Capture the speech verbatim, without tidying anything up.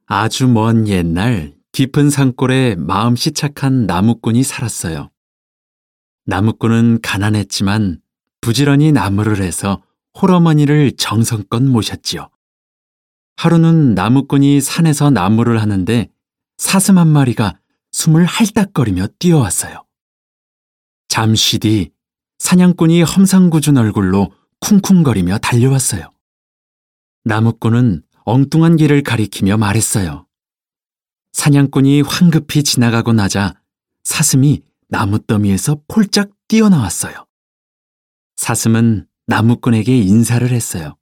아주 먼 옛날 깊은 산골에 마음씨 착한 나무꾼이 살았어요. 나무꾼은 가난했지만 부지런히 나무를 해서 홀어머니를 정성껏 모셨지요. 하루는 나무꾼이 산에서 나무를 하는데 사슴 한 마리가 숨을 할딱거리며 뛰어왔어요. 잠시 뒤 사냥꾼이 험상궂은 얼굴로 쿵쿵거리며 달려왔어요. 나무꾼은 엉뚱한 길을 가리키며 말했어요. 사냥꾼이 황급히 지나가고 나자 사슴이 나무더미에서 폴짝 뛰어나왔어요. 사슴은 나무꾼에게 인사를 했어요.